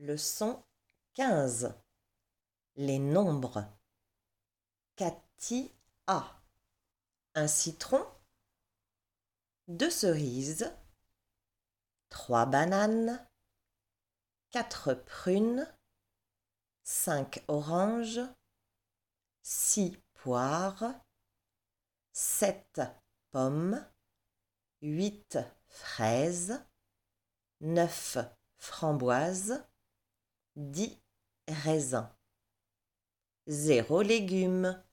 Leçon 15. Les nombres. Cathy a un citron, 2 cerises, 3 bananes, 4 prunes, 5 oranges, 6 poires, 7 pommes, 8 fraises, 9 framboises, 10 raisins. 0 légumes.